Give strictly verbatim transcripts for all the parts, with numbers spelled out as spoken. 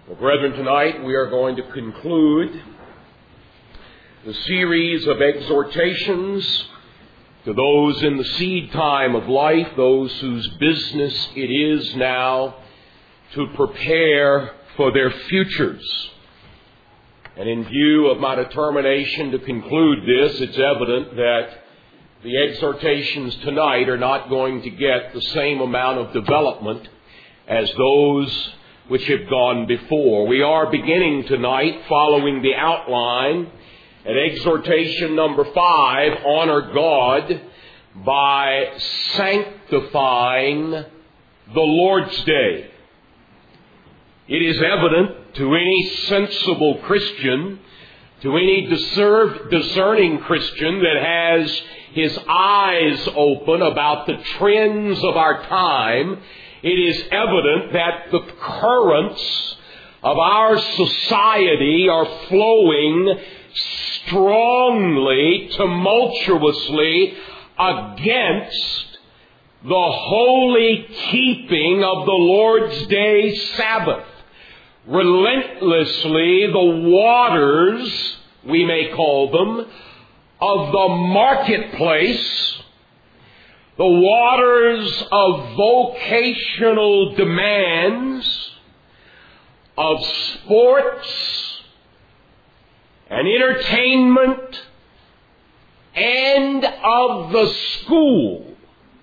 Well, brethren, tonight we are going to conclude the series of exhortations to those in the seed time of life, those whose business it is now to prepare for their futures. And in view of my determination to conclude this, it's evident that the exhortations tonight are not going to get the same amount of development as those which have gone before. We are beginning tonight, following the outline, at exhortation number five, honor God by sanctifying the Lord's Day. It is evident to any sensible Christian, to any discern, discerning Christian that has his eyes open about the trends of our time, it is evident that the currents of our society are flowing strongly, tumultuously against the holy keeping of the Lord's Day Sabbath. Relentlessly, the waters, we may call them, of the marketplace, the waters of vocational demands, of sports and entertainment, and of the school.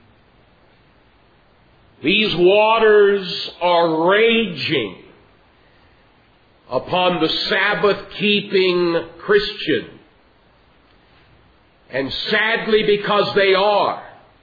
These waters are raging upon the Sabbath-keeping Christian. And sadly, because they are,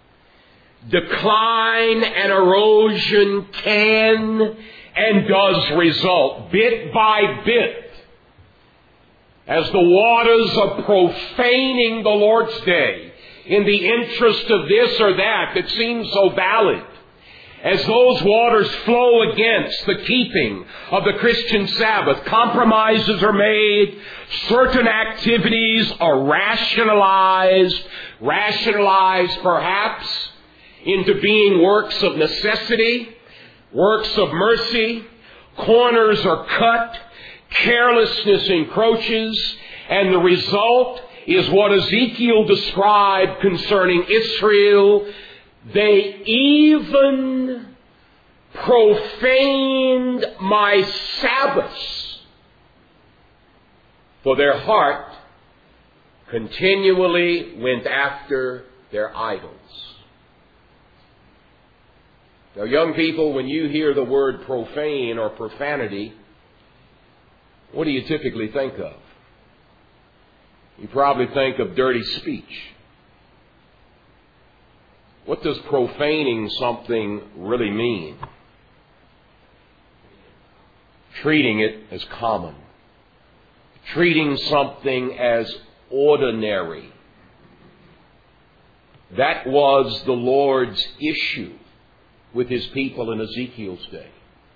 decline and erosion can and does result bit by bit as the waters of profaning the Lord's Day in the interest of this or that that seems so valid. As those waters flow against the keeping of the Christian Sabbath, compromises are made, certain activities are rationalized, rationalized perhaps into being works of necessity, works of mercy, corners are cut, carelessness encroaches, and the result is what Ezekiel described concerning Israel. They even profaned my Sabbaths, for their heart continually went after their idols. Now, young people, when you hear the word profane or profanity, what do you typically think of? You probably think of dirty speech. What does profaning something really mean? Treating it as common. Treating something as ordinary. That was the Lord's issue with His people in Ezekiel's day.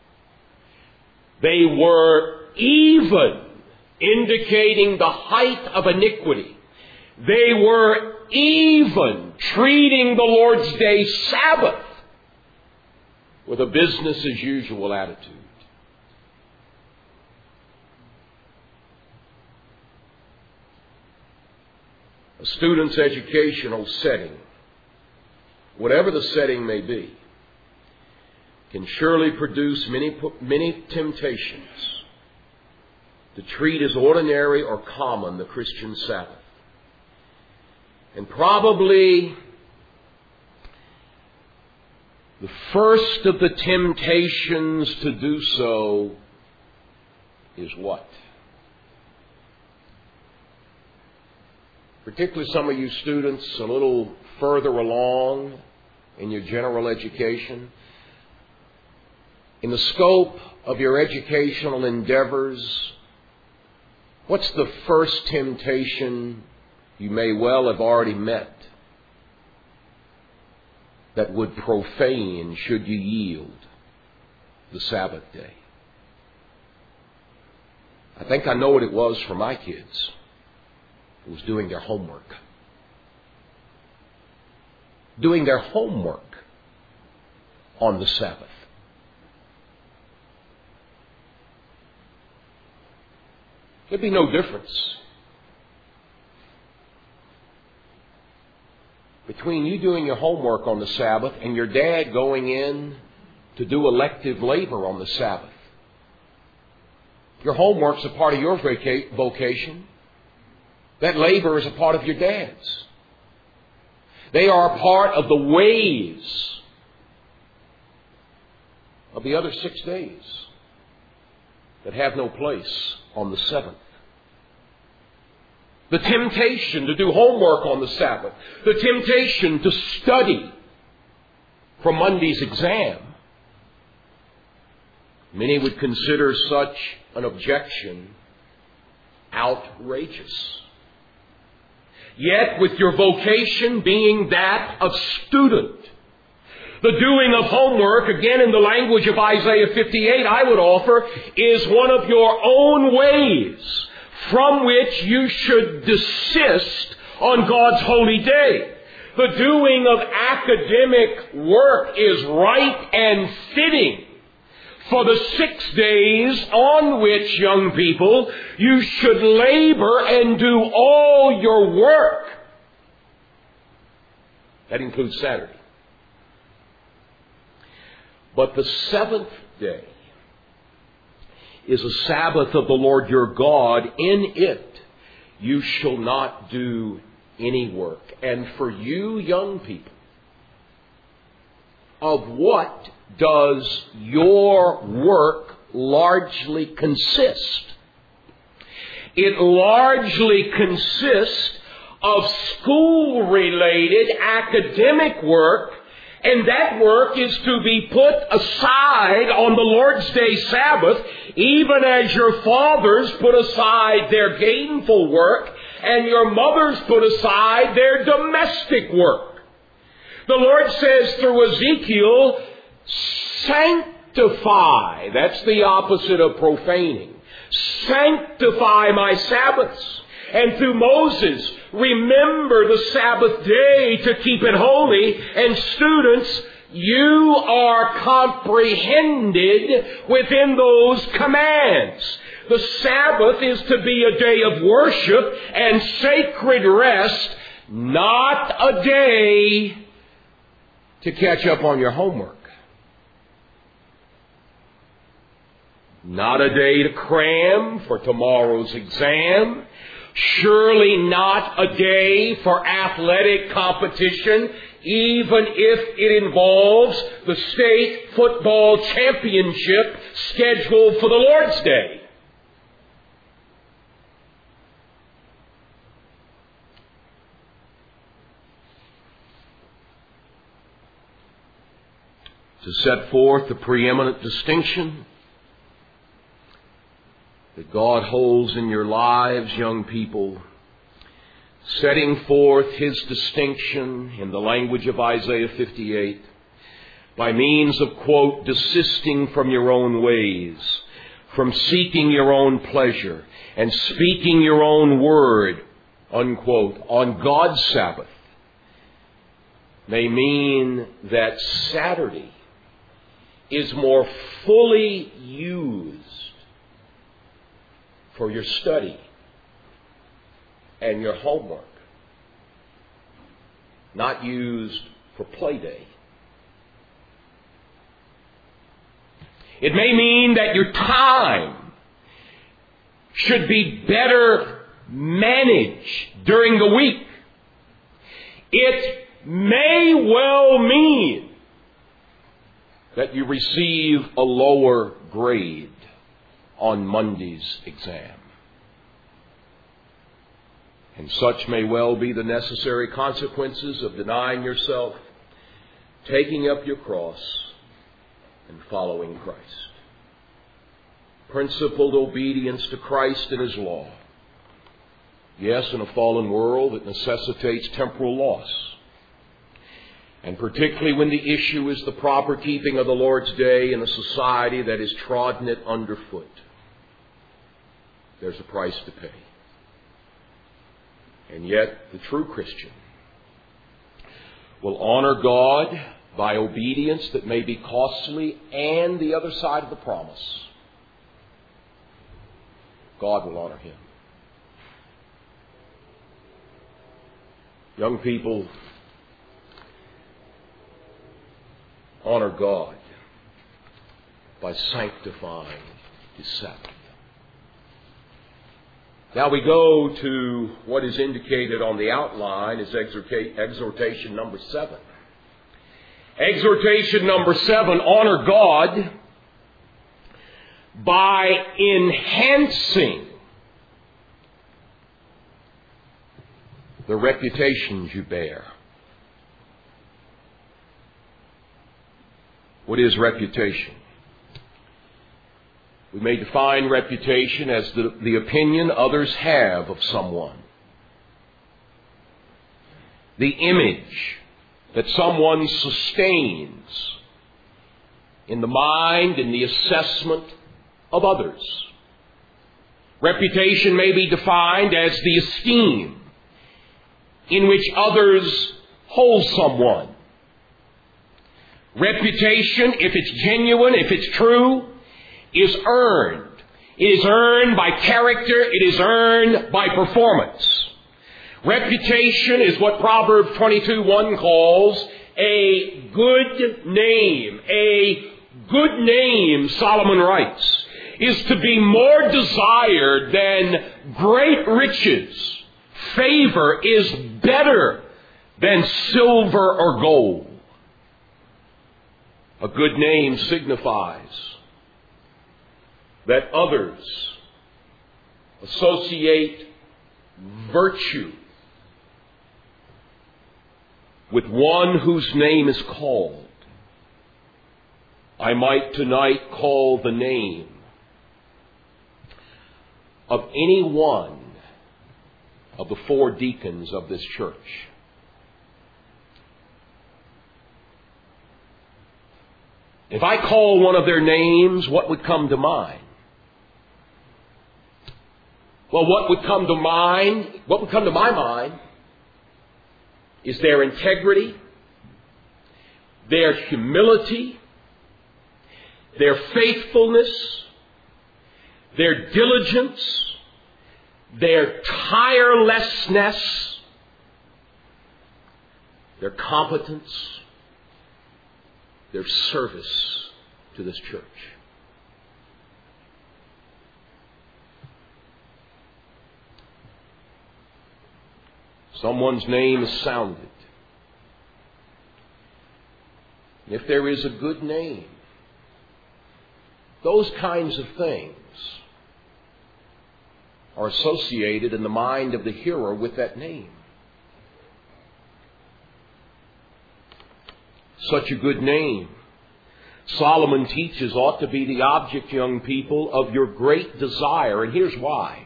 They were even indicating the height of iniquity. They were even treating the Lord's Day Sabbath with a business as usual attitude. A student's educational setting, whatever the setting may be, can surely produce many, many temptations to treat as ordinary or common the Christian Sabbath. And probably the first of the temptations to do so is what? Particularly some of you students a little further along in your general education. In the scope of your educational endeavors, what's the first temptation you may well have already met that would profane, should you yield, the Sabbath day? I think I know what it was for my kids. It was doing their homework. Doing their homework on the Sabbath. There'd be no difference between you doing your homework on the Sabbath and your dad going in to do elective labor on the Sabbath. Your homework's a part of your vaca- vocation. That labor is a part of your dad's. They are a part of the ways of the other six days that have no place on the seventh. The temptation to do homework on the Sabbath, the temptation to study for Monday's exam, many would consider such an objection outrageous. Yet, with your vocation being that of student, the doing of homework, again in the language of Isaiah fifty-eight, I would offer, is one of your own ways from which you should desist on God's holy day. The doing of academic work is right and fitting for the six days on which, young people, you should labor and do all your work. That includes Saturday. But the seventh day is a Sabbath of the Lord your God. In it you shall not do any work. And for you young people, of what does your work largely consist? It largely consists of school-related academic work, and that work is to be put aside on the Lord's Day Sabbath, even as your fathers put aside their gainful work and your mothers put aside their domestic work. The Lord says through Ezekiel, sanctify. That's the opposite of profaning. Sanctify my Sabbaths. And through Moses, remember the Sabbath day to keep it holy. And students, you are comprehended within those commands. The Sabbath is to be a day of worship and sacred rest, not a day to catch up on your homework. Not a day to cram for tomorrow's exam. Surely not a day for athletic competition, even if it involves the state football championship scheduled for the Lord's Day. To set forth the preeminent distinction that God holds in your lives, young people, setting forth His distinction in the language of Isaiah fifty-eight by means of, quote, desisting from your own ways, from seeking your own pleasure, and speaking your own word, unquote, on God's Sabbath, may mean that Saturday is more fully used for your study and your homework, not used for play day. It may mean that your time should be better managed during the week. It may well mean that you receive a lower grade on Monday's exam. And such may well be the necessary consequences of denying yourself, taking up your cross, and following Christ. Principled obedience to Christ and His law. Yes, in a fallen world that necessitates temporal loss. And particularly when the issue is the proper keeping of the Lord's Day in a society that has trodden it underfoot. There's a price to pay. And yet, the true Christian will honor God by obedience that may be costly and the other side of the promise. God will honor him. Young people, honor God by sanctifying His Sabbath. Now we go to what is indicated on the outline as exhortation number seven. Exhortation number seven, honor God by enhancing the reputations you bear. What is reputation? We may define reputation as the, the opinion others have of someone. The image that someone sustains in the mind and the assessment of others. Reputation may be defined as the esteem in which others hold someone. Reputation, if it's genuine, if it's true, is earned. It is earned by character. It is earned by performance. Reputation is what Proverbs twenty-two one calls a good name. A good name, Solomon writes, is to be more desired than great riches. Favor is better than silver or gold. A good name signifies that others associate virtue with one whose name is called. I might tonight call the name of any one of the four deacons of this church. If I call one of their names, what would come to mind? Well, what would come to mind, what would come to my mind is their integrity, their humility, their faithfulness, their diligence, their tirelessness, their competence, their service to this church. Someone's name is sounded. If there is a good name, those kinds of things are associated in the mind of the hearer with that name. Such a good name, Solomon teaches, ought to be the object, young people, of your great desire. And here's why.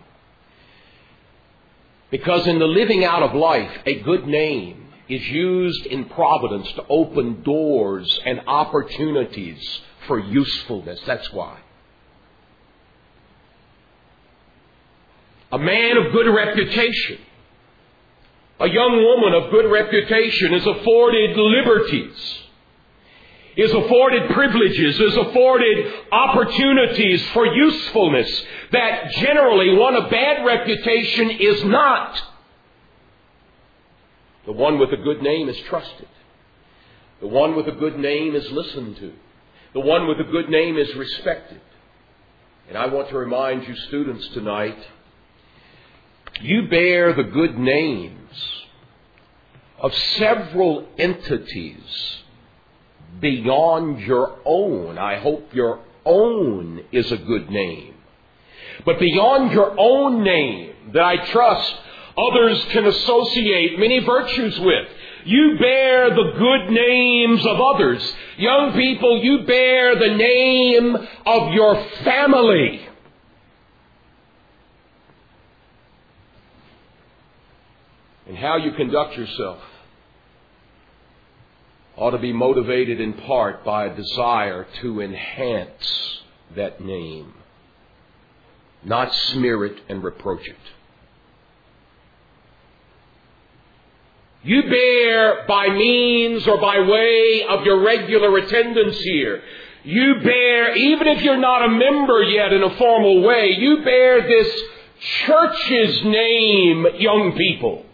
Because in the living out of life, a good name is used in providence to open doors and opportunities for usefulness. That's why. A man of good reputation, a young woman of good reputation is afforded liberties, is afforded privileges, is afforded opportunities for usefulness that generally one of bad reputation is not. The one with a good name is trusted. The one with a good name is listened to. The one with a good name is respected. And I want to remind you students tonight, you bear the good names of several entities beyond your own. I hope your own is a good name. But beyond your own name, that I trust others can associate many virtues with, you bear the good names of others. Young people, you bear the name of your family. And how you conduct yourself ought to be motivated in part by a desire to enhance that name, not smear it and reproach it. You bear by means or by way of your regular attendance here, You bear, even if you're not a member yet in a formal way, you bear this church's name, young people.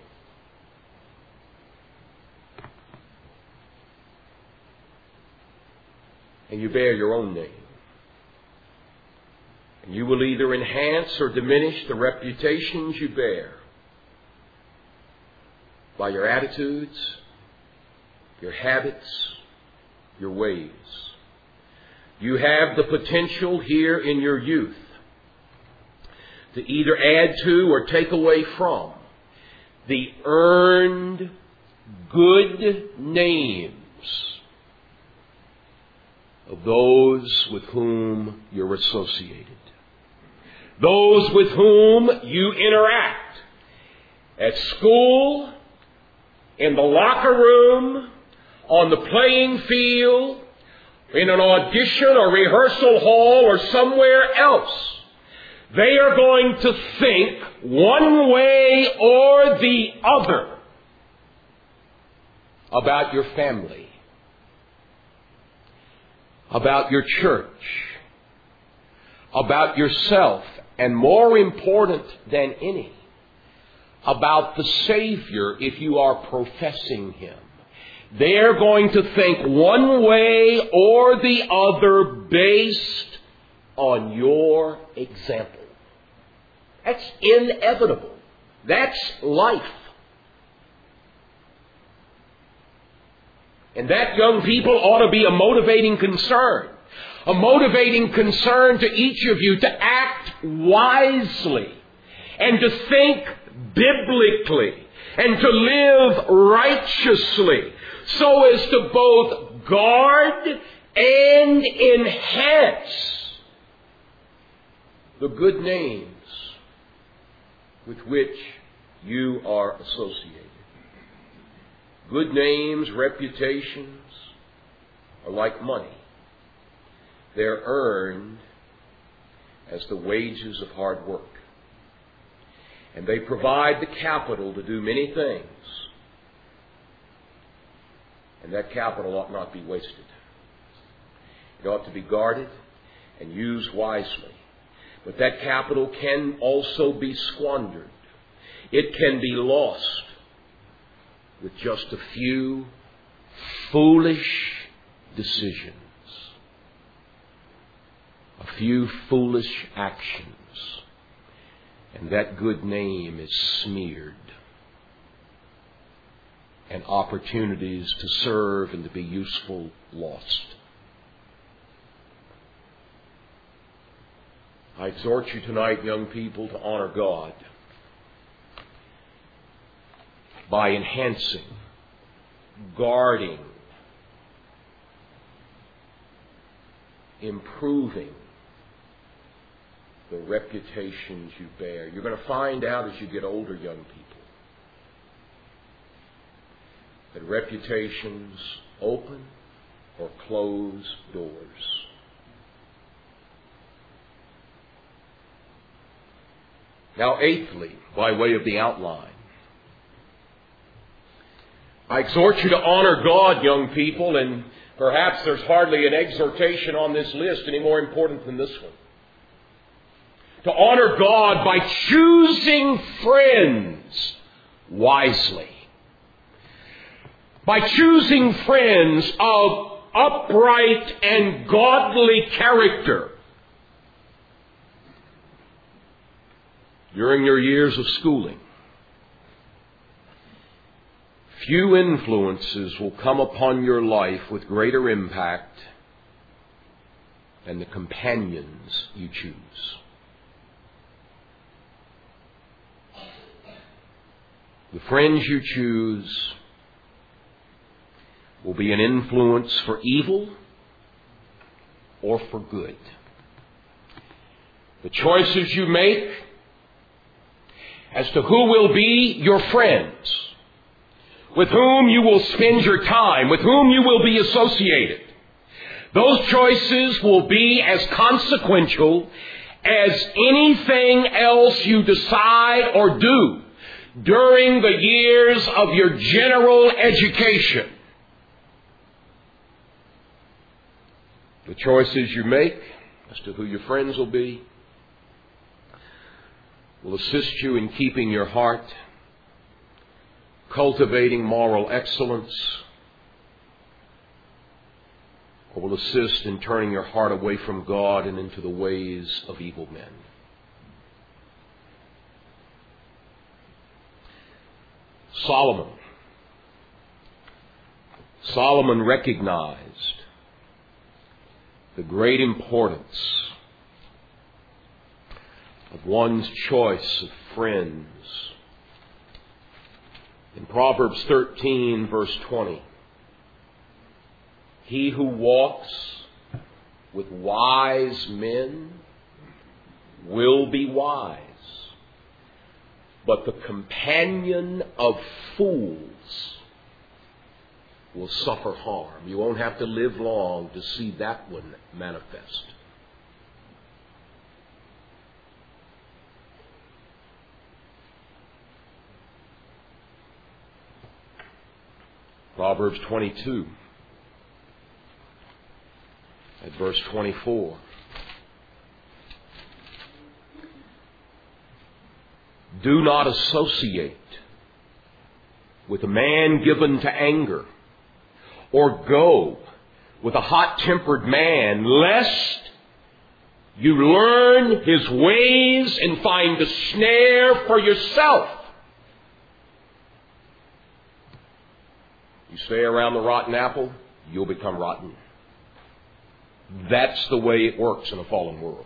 And you bear your own name. And you will either enhance or diminish the reputations you bear by your attitudes, your habits, your ways. You have the potential here in your youth to either add to or take away from the earned good names of those with whom you're associated. Those with whom you interact at school, in the locker room, on the playing field, in an audition or rehearsal hall or somewhere else. They are going to think one way or the other about your family, about your church, about yourself, and more important than any, about the Savior if you are professing Him. They're going to think one way or the other based on your example. That's inevitable. That's life. And that, young people, ought to be a motivating concern. A motivating concern to each of you to act wisely and to think biblically and to live righteously so as to both guard and enhance the good names with which you are associated. Good names, reputations are like money. They're earned as the wages of hard work. And they provide the capital to do many things. And that capital ought not be wasted. It ought to be guarded and used wisely. But that capital can also be squandered. It can be lost with just a few foolish decisions. A few foolish actions. And that good name is smeared. And opportunities to serve and to be useful lost. I exhort you tonight, young people, to honor God by enhancing, guarding, improving the reputations you bear. You're going to find out as you get older, young people, that reputations open or close doors. Now, eighthly, by way of the outline, I exhort you to honor God, young people, and perhaps there's hardly an exhortation on this list any more important than this one. To honor God by choosing friends wisely. By choosing friends of upright and godly character. During your years of schooling, few influences will come upon your life with greater impact than the companions you choose. The friends you choose will be an influence for evil or for good. The choices you make as to who will be your friends, with whom you will spend your time, with whom you will be associated, those choices will be as consequential as anything else you decide or do during the years of your general education. The choices you make as to who your friends will be will assist you in keeping your heart, cultivating moral excellence, or will assist in turning your heart away from God and into the ways of evil men. Solomon. Solomon recognized the great importance of one's choice of friends. In Proverbs thirteen, verse twenty, he who walks with wise men will be wise, but the companion of fools will suffer harm. You won't have to live long to see that one manifest. Proverbs twenty-two, at verse twenty-four. Do not associate with a man given to anger, or go with a hot-tempered man, lest you learn his ways and find a snare for yourself. You stay around the rotten apple, you'll become rotten. That's the way it works in a fallen world.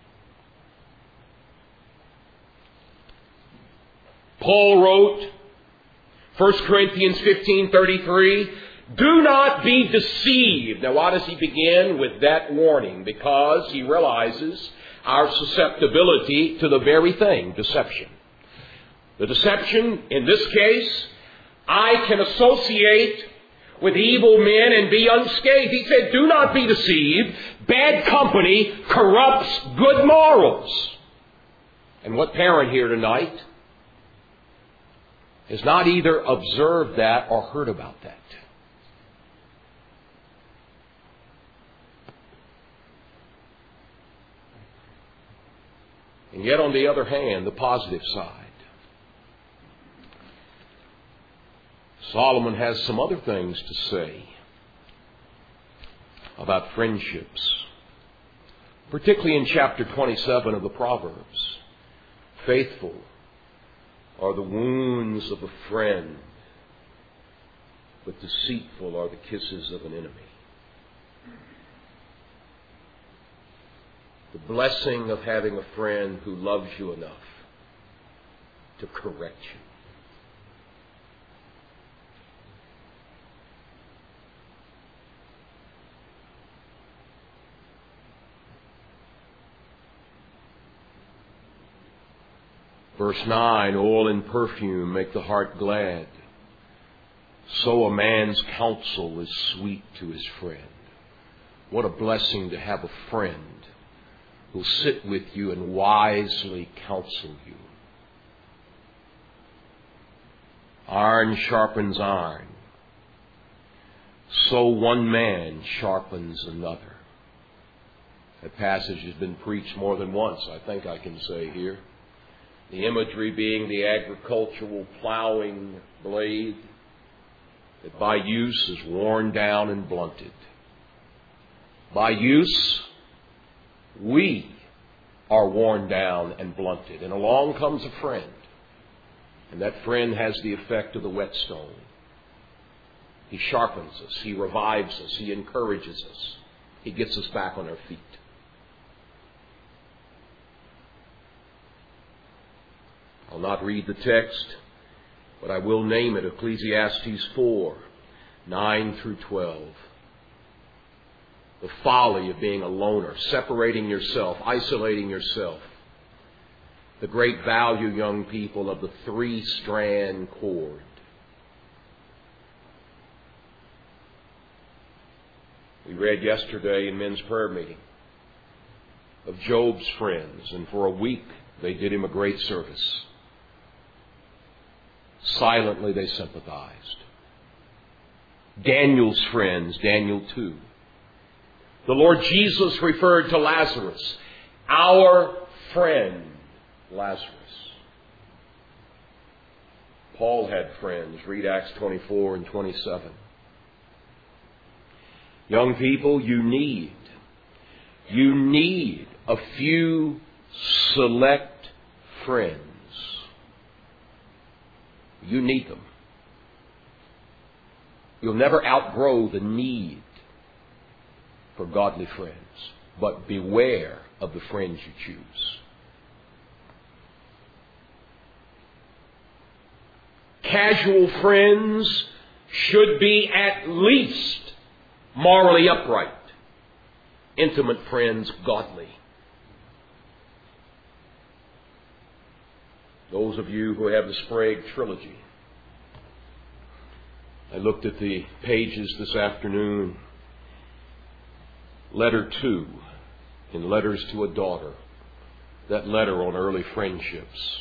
Paul wrote, First Corinthians fifteen thirty-three, do not be deceived. Now why does he begin with that warning? Because he realizes our susceptibility to the very thing, deception. The deception, in this case, I can associate with evil men and be unscathed. He said, do not be deceived. Bad company corrupts good morals. And what parent here tonight has not either observed that or heard about that? And yet, on the other hand, the positive side. Solomon has some other things to say about friendships, particularly in chapter twenty-seven of the Proverbs. Faithful are the wounds of a friend, but deceitful are the kisses of an enemy. The blessing of having a friend who loves you enough to correct you. Verse nine, oil and perfume make the heart glad. So a man's counsel is sweet to his friend. What a blessing to have a friend who'll sit with you and wisely counsel you. Iron sharpens iron. So one man sharpens another. That passage has been preached more than once, I think I can say here. The imagery being the agricultural plowing blade that by use is worn down and blunted. By use, we are worn down and blunted. And along comes a friend. And that friend has the effect of the whetstone. He sharpens us. He revives us. He encourages us. He gets us back on our feet. I'll not read the text, but I will name it, Ecclesiastes four, nine through twelve. The folly of being a loner, separating yourself, isolating yourself. The great value, young people, of the three-strand cord. We read yesterday in men's prayer meeting of Job's friends, and for a week they did him a great service. Silently they sympathized. Daniel's friends, Daniel two, The Lord Jesus referred to Lazarus, our friend Lazarus. Paul had friends. Read Acts twenty-four and twenty-seven. Young people, you need, you need a few select friends. You need them. You'll never outgrow the need for godly friends. But beware of the friends you choose. Casual friends should be at least morally upright. Intimate friends, godly. Those of you who have the Sprague trilogy, I looked at the pages this afternoon. Letter two, in Letters to a Daughter. That letter on early friendships.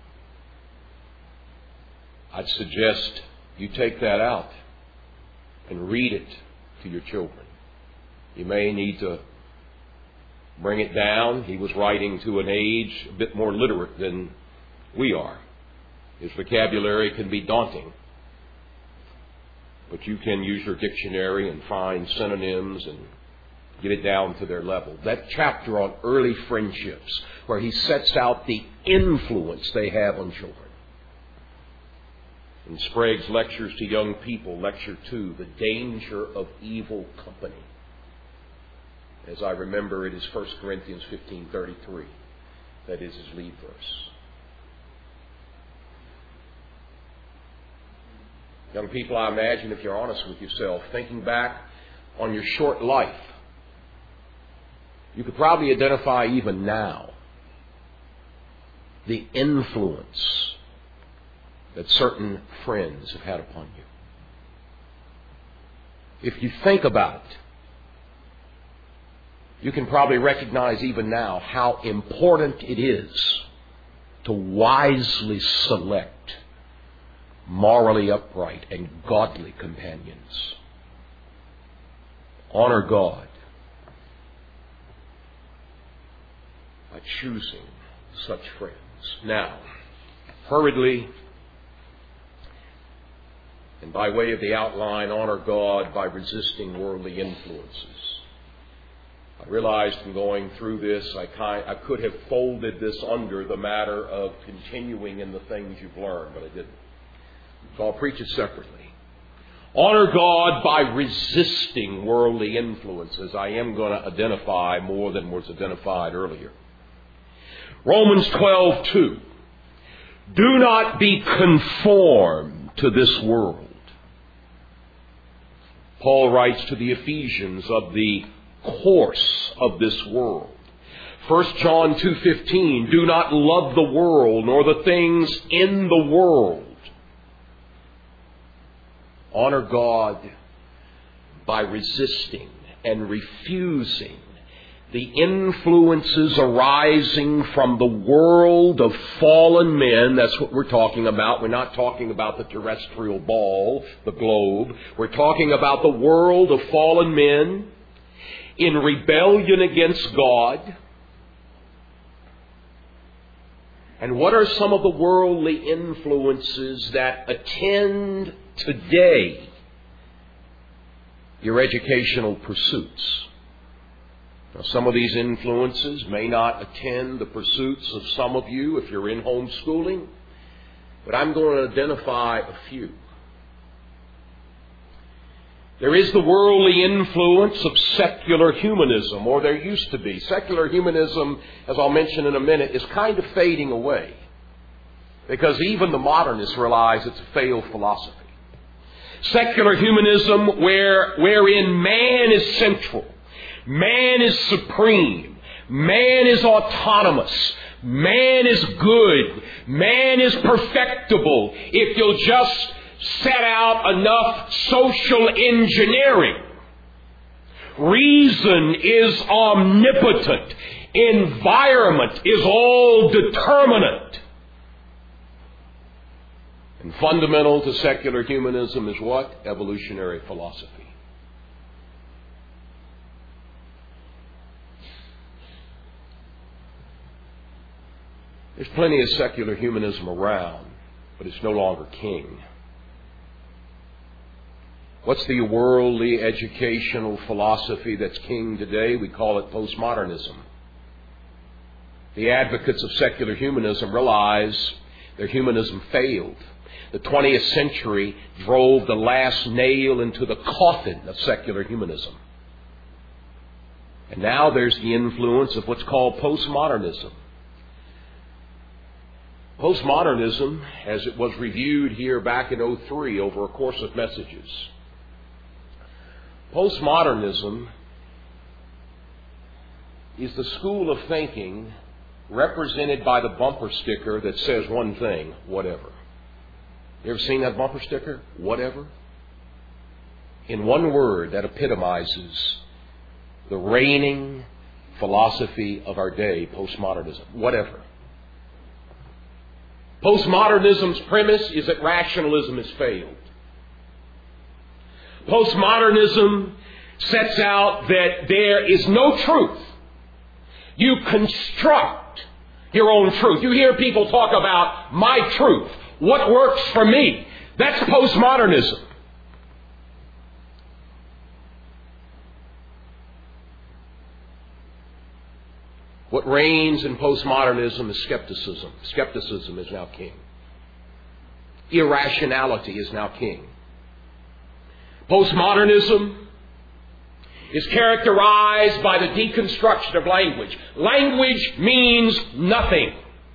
I'd suggest you take that out and read it to your children. You may need to bring it down. He was writing to an age a bit more literate than we are. His vocabulary can be daunting. But you can use your dictionary and find synonyms and get it down to their level. That chapter on early friendships, where he sets out the influence they have on children. In Sprague's Lectures to Young People, Lecture two, The Danger of Evil Company. As I remember, it is First Corinthians fifteen thirty-three. That is his lead verse. Young people, I imagine if you're honest with yourself, thinking back on your short life, you could probably identify even now the influence that certain friends have had upon you. If you think about it, you can probably recognize even now how important it is to wisely select morally upright and godly companions. Honor God by choosing such friends. Now, hurriedly, and by way of the outline, honor God by resisting worldly influences. I realized in going through this, I, kind, I could have folded this under the matter of continuing in the things you've learned, but I didn't. So I'll preach it separately. Honor God by resisting worldly influences. I am going to identify more than was identified earlier. Romans twelve two. Do not be conformed to this world. Paul writes to the Ephesians of the course of this world. First John two fifteen. Do not love the world nor the things in the world. Honor God by resisting and refusing the influences arising from the world of fallen men. That's what we're talking about. We're not talking about the terrestrial ball, the globe. We're talking about the world of fallen men in rebellion against God. And what are some of the worldly influences that attend today your educational pursuits? Now, some of these influences may not attend the pursuits of some of you if you're in homeschooling, but I'm going to identify a few. There is the worldly influence of secular humanism, or there used to be. Secular humanism, as I'll mention in a minute, is kind of fading away, because even the modernists realize it's a failed philosophy. Secular humanism where, wherein man is central. Man is supreme. Man is autonomous. Man is good. Man is perfectible. If you'll just set out enough social engineering. Reason is omnipotent. Environment is all determinate. And fundamental to secular humanism is what? Evolutionary philosophy. There's plenty of secular humanism around, but it's no longer king. What's the worldly educational philosophy that's king today? We call it postmodernism. The advocates of secular humanism realize their humanism failed. The twentieth century drove the last nail into the coffin of secular humanism. And now there's the influence of what's called postmodernism. Postmodernism, as it was reviewed here back in oh three over a course of messages, postmodernism is the school of thinking represented by the bumper sticker that says one thing, whatever. You ever seen that bumper sticker? Whatever. In one word, that epitomizes the reigning philosophy of our day, postmodernism. Whatever. Postmodernism's premise is that rationalism has failed. Postmodernism sets out that there is no truth. You construct your own truth. You hear people talk about my truth, what works for me. That's postmodernism. What reigns in postmodernism is skepticism. Skepticism is now king. Irrationality is now king. Postmodernism is characterized by the deconstruction of language. Language means nothing.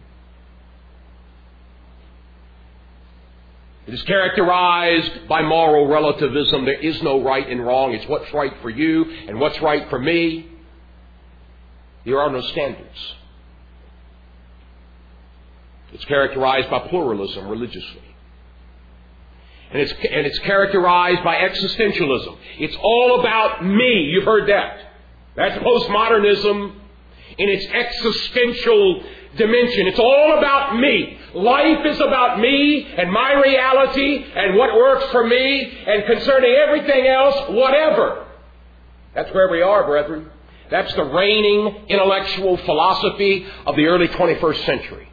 It is characterized by moral relativism. There is no right and wrong. It's what's right for you and what's right for me. There are no standards. It's characterized by pluralism religiously. And it's, and it's characterized by existentialism. It's all about me. You've heard that. That's postmodernism in its existential dimension. It's all about me. Life is about me and my reality and what works for me, and concerning everything else, whatever. That's where we are, brethren. That's the reigning intellectual philosophy of the early twenty-first century.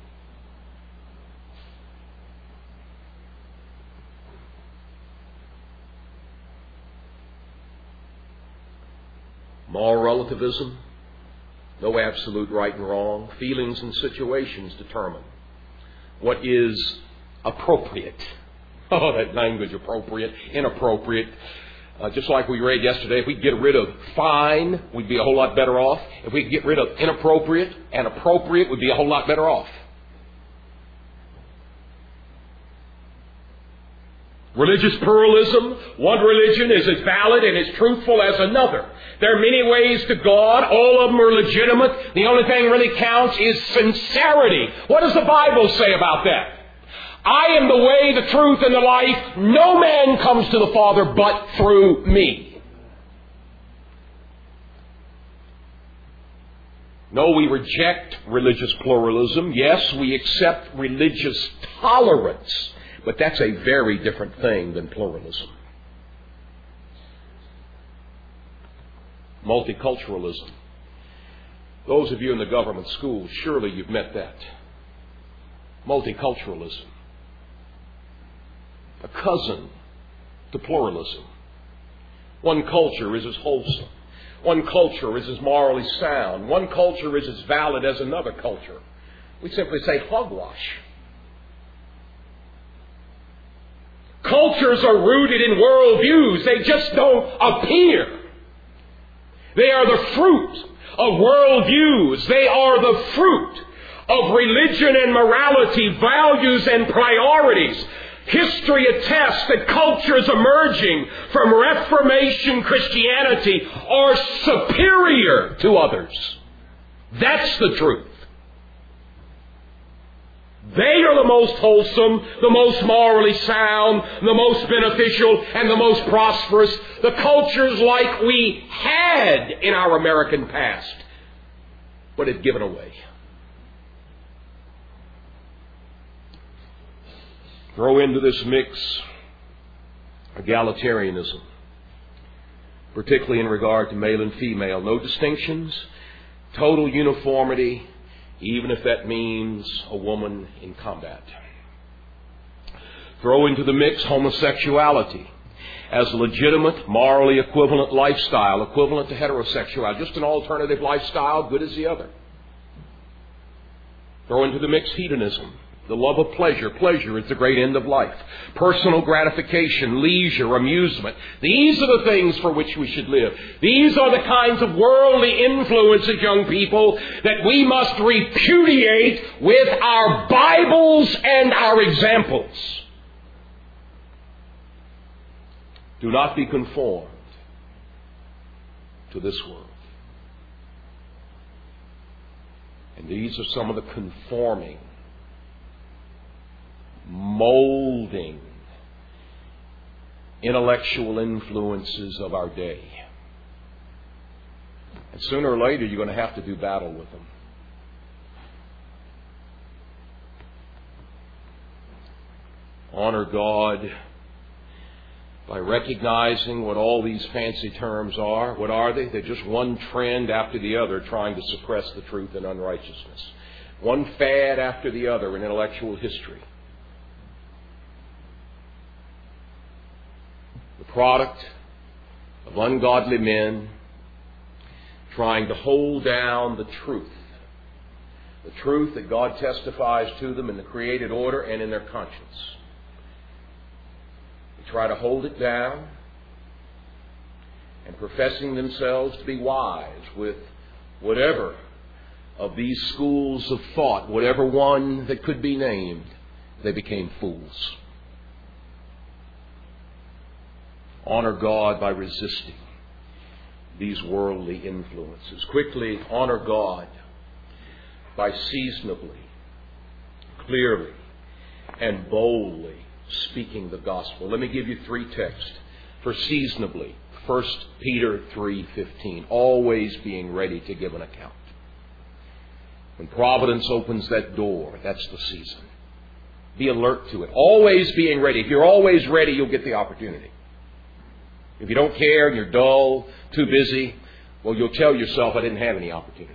Moral relativism, no absolute right and wrong. Feelings and situations determine what is appropriate. Oh, that language, appropriate, inappropriate. Uh, just like we read yesterday, if we could get rid of fine, we'd be a whole lot better off. If we could get rid of inappropriate and appropriate, we'd be a whole lot better off. Religious pluralism. One religion is as valid and as truthful as another. There are many ways to God. All of them are legitimate. The only thing really counts is sincerity. What does the Bible say about that? I am the way, the truth, and the life. No man comes to the Father but through me. No, we reject religious pluralism. Yes, we accept religious tolerance. But that's a very different thing than pluralism. Multiculturalism. Those of you in the government schools, surely you've met that. Multiculturalism. A cousin to pluralism. One culture is as wholesome. One culture is as morally sound. One culture is as valid as another culture. We simply say hogwash. Cultures are rooted in worldviews. They just don't appear. They are the fruit of worldviews. They are the fruit of religion and morality, values and priorities. History attests that cultures emerging from Reformation Christianity are superior to others. That's the truth. They are the most wholesome, the most morally sound, the most beneficial, and the most prosperous. The cultures like we had in our American past, but had given away. Throw into this mix egalitarianism, particularly in regard to male and female. No distinctions, total uniformity, even if that means a woman in combat. Throw into the mix homosexuality as a legitimate, morally equivalent lifestyle, equivalent to heterosexuality, just an alternative lifestyle, good as the other. Throw into the mix hedonism, the love of pleasure. Pleasure is the great end of life. Personal gratification, leisure, amusement. These are the things for which we should live. These are the kinds of worldly influences, young people, that we must repudiate with our Bibles and our examples. Do not be conformed to this world. And these are some of the conforming, molding, intellectual influences of our day. And sooner or later, you're going to have to do battle with them. Honor God by recognizing what all these fancy terms are. What are they? They're just one trend after the other trying to suppress the truth and unrighteousness. One fad after the other in intellectual history. The product of ungodly men trying to hold down the truth. The truth that God testifies to them in the created order and in their conscience. Try to hold it down, and professing themselves to be wise with whatever of these schools of thought, whatever one that could be named, they became fools. Honor God by resisting these worldly influences. Quickly, honor God by seasonably, clearly, and boldly speaking the gospel. Let me give you three texts for seasonably. First Peter three fifteen. Always being ready to give an account. When providence opens that door, that's the season. Be alert to it. Always being ready. If you're always ready, you'll get the opportunity. If you don't care and you're dull, too busy, well, you'll tell yourself, I didn't have any opportunities.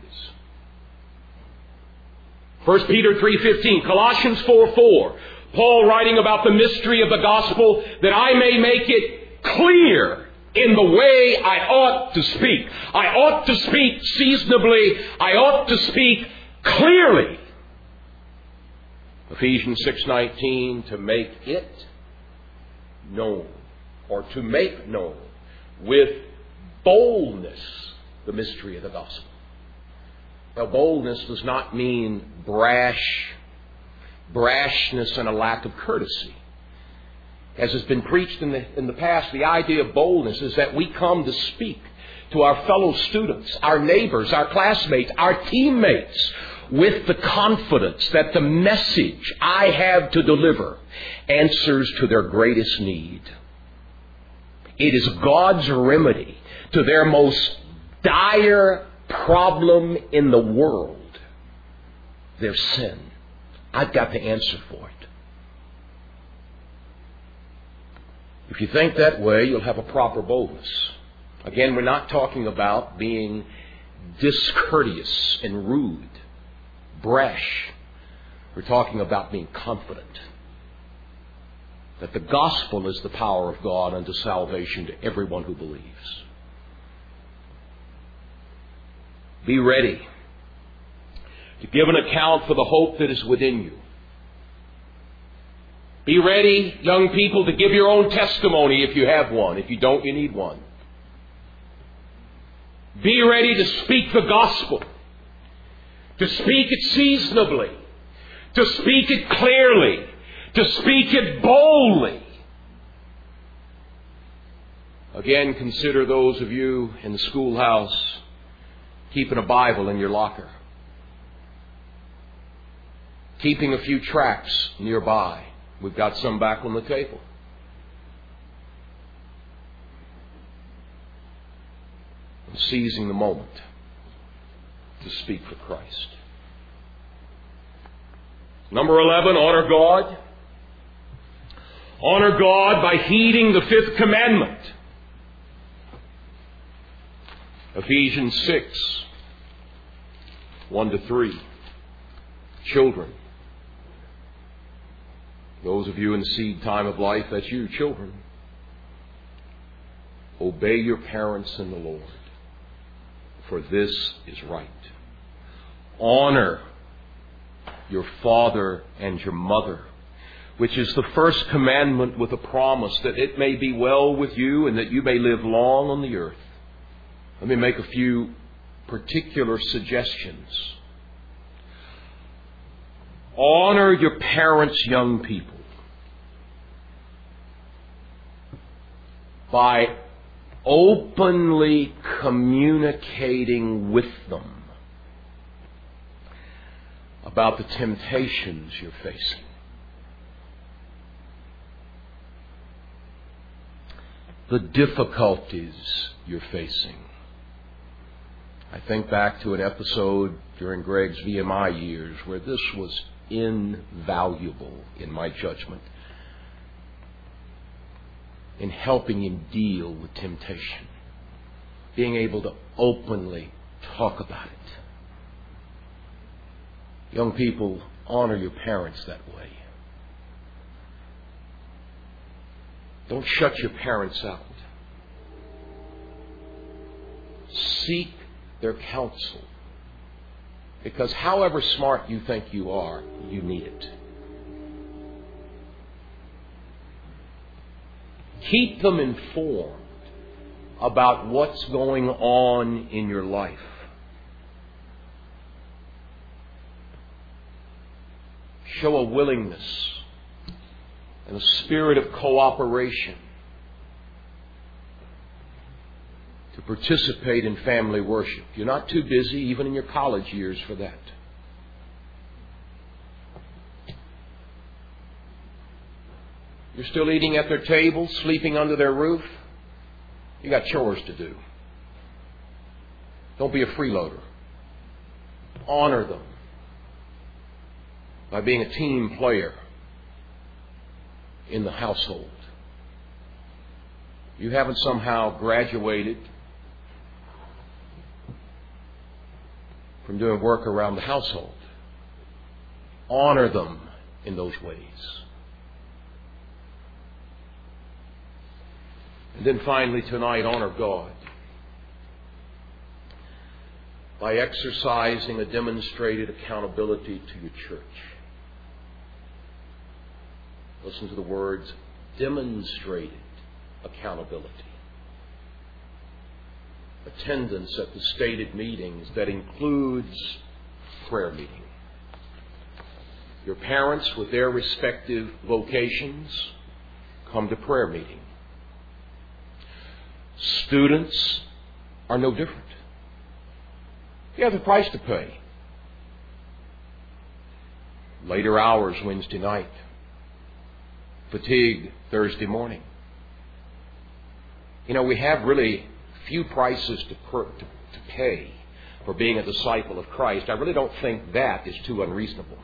First Peter three fifteen. Colossians four four. Paul writing about the mystery of the gospel, that I may make it clear in the way I ought to speak. I ought to speak seasonably. I ought to speak clearly. Ephesians six nineteen, to make it known, or to make known with boldness the mystery of the gospel. Now, boldness does not mean brash brashness and a lack of courtesy. As has been preached in the, in the past, the idea of boldness is that we come to speak to our fellow students, our neighbors, our classmates, our teammates, with the confidence that the message I have to deliver answers to their greatest need. It is God's remedy to their most dire problem in the world, their sin. I've got the answer for it. If you think that way, you'll have a proper boldness. Again, we're not talking about being discourteous and rude, brash. We're talking about being confident that the gospel is the power of God unto salvation to everyone who believes. Be ready to give an account for the hope that is within you. Be ready, young people, to give your own testimony if you have one. If you don't, you need one. Be ready to speak the gospel, to speak it seasonably, to speak it clearly, to speak it boldly. Again, consider those of you in the schoolhouse keeping a Bible in your locker, keeping a few tracts nearby. We've got some back on the table. And seizing the moment to speak for Christ. Number eleven, honor God. Honor God by heeding the fifth commandment. Ephesians six, one to three. Children. Those of you in the seed time of life, that's you, children. Obey your parents in the Lord, for this is right. Honor your father and your mother, which is the first commandment with a promise that it may be well with you and that you may live long on the earth. Let me make a few particular suggestions. Honor your parents, young people, by openly communicating with them about the temptations you're facing. The difficulties you're facing. I think back to an episode during Greg's V M I years where this was invaluable in my judgment in helping him deal with temptation. Being able to openly talk about it. Young people, honor your parents that way. Don't shut your parents out. Seek their counsel. Because however smart you think you are, you need it. Keep them informed about what's going on in your life. Show a willingness and a spirit of cooperation to participate in family worship. You're not too busy, even in your college years, for that. You're still eating at their table, sleeping under their roof. You got chores to do. Don't be a freeloader. Honor them by being a team player in the household. You haven't somehow graduated from doing work around the household. Honor them in those ways. And then finally tonight, honor God by exercising a demonstrated accountability to your church. Listen to the words, demonstrated accountability. Attendance at the stated meetings that includes prayer meeting. Your parents with their respective vocations come to prayer meeting. Students are no different. You have the price to pay. Later hours Wednesday night. Fatigue Thursday morning. You know, we have really few prices to, per, to, to pay for being a disciple of Christ. I really don't think that is too unreasonable.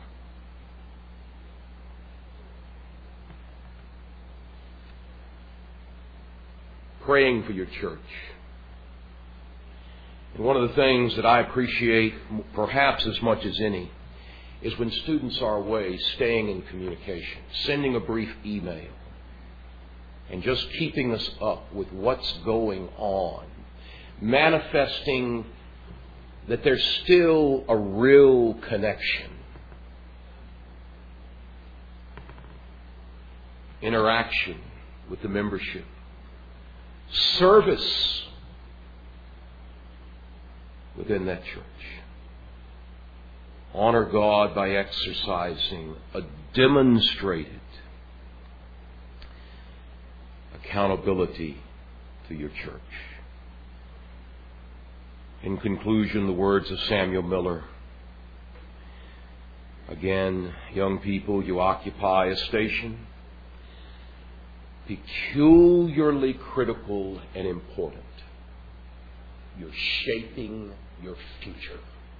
Praying for your church. And one of the things that I appreciate perhaps as much as any is when students are away, staying in communication, sending a brief email, and just keeping us up with what's going on, manifesting that there's still a real connection, interaction with the membership, service within that church. Honor God by exercising a demonstrated accountability to your church. In conclusion, the words of Samuel Miller. Again, young people, you occupy a station peculiarly critical and important. You're shaping your future.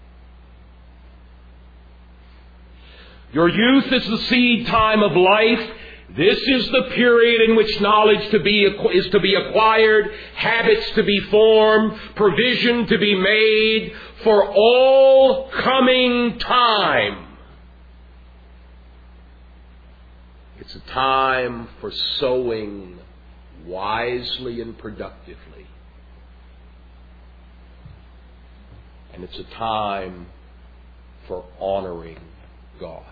Your youth is the seed time of life. This is the period in which knowledge to be, is to be acquired, habits to be formed, provision to be made for all coming time. It's a time for sowing wisely and productively. And it's a time for honoring God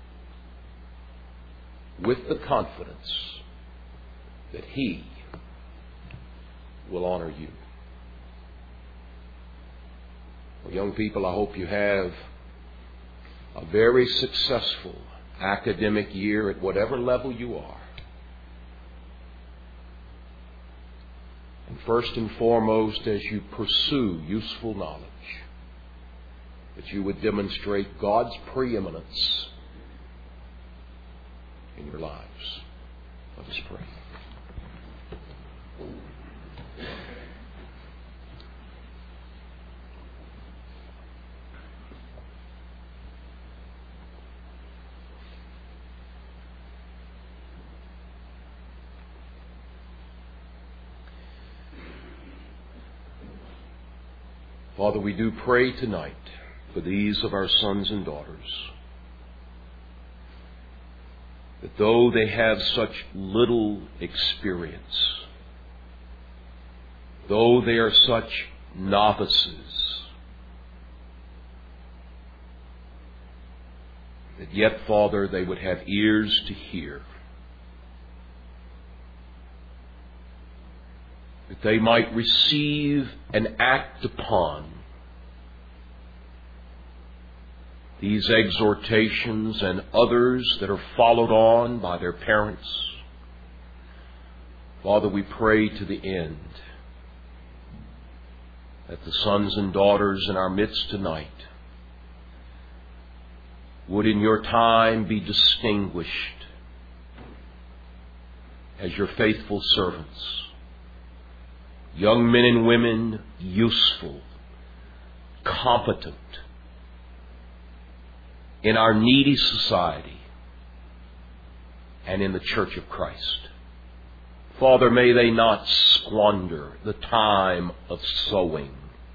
with the confidence that He will honor you. Well, young people, I hope you have a very successful academic year at whatever level you are. And first and foremost, as you pursue useful knowledge, that you would demonstrate God's preeminence in your lives. Let us pray. Father, we do pray tonight for these of our sons and daughters, that though they have such little experience, though they are such novices, that yet, Father, they would have ears to hear, that they might receive and act upon these exhortations and others that are followed on by their parents. Father, we pray to the end that the sons and daughters in our midst tonight would in your time be distinguished as your faithful servants, young men and women, useful, competent, in our needy society and in the Church of Christ. Father, may they not squander the time of sowing.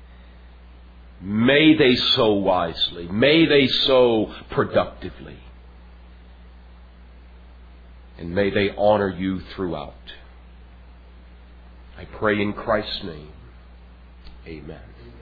May they sow wisely. May they sow productively. And may they honor you throughout. I pray in Christ's name. Amen.